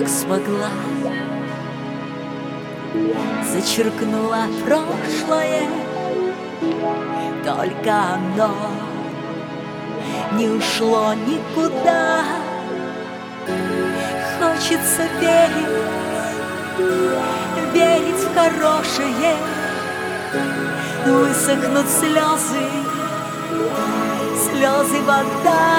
как смогла, зачеркнула прошлое, только оно не ушло никуда. Хочется верить, верить в хорошее. Высохнут слезы, слезы вода.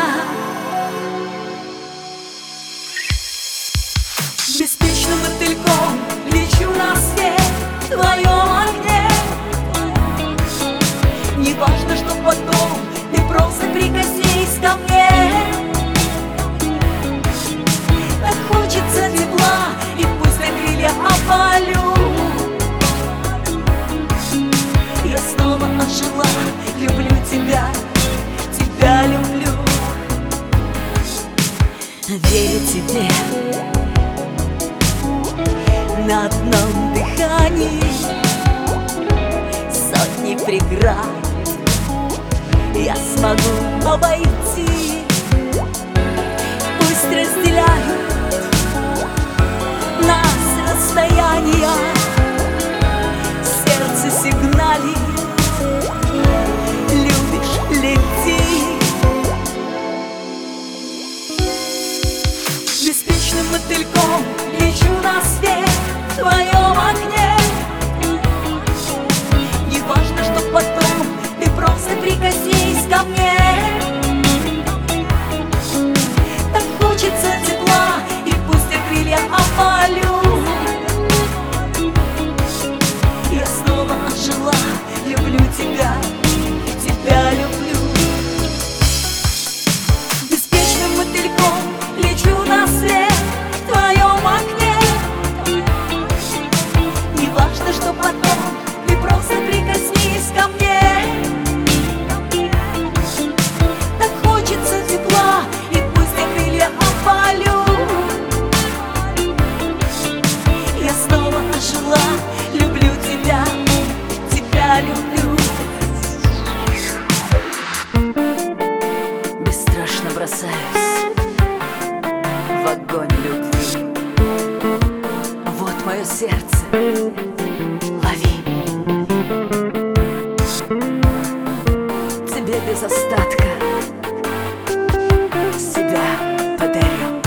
Беспечным мотыльком лечу на свет в твоем огне. Не важно, что потом, ты просто прикоснись ко мне. Так хочется тепла, и пусть на крылья опалю. Я снова ожила, люблю тебя, тебя люблю. Верю тебе на одном дыхании, сотни преград я смогу обойти. Пусть разделяют нас расстояния, сердце сигналит, любишь — лети. Беспечным мотыльком лечу на свет в твоем огне. Не важно, что потом, ты просто прикоснись ко мне. Так хочется тепла, и пусть я крылья опалю. Я снова ожила, люблю тебя, тебя люблю. Беспечным мотыльком лечу на свет в твоем огне. Не важно, что потом, ты просто прикоснись ко мне. Так хочется тепла, и пусть я крылья опалю. Я снова ожила, люблю тебя, тебя люблю. Бесстрашно бросаюсь в огонь любви. Вот мое сердце, лови. Тебе без остатка себя подарю.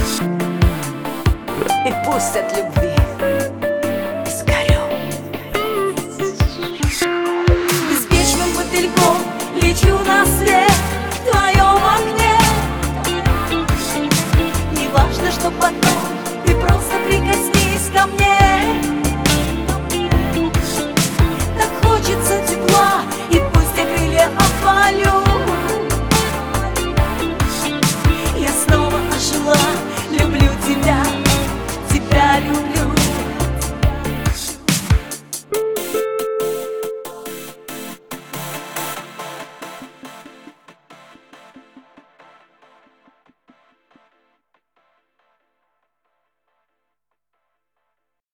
И пусть от любви сгорю. Беспечным мотыльком лечу на свет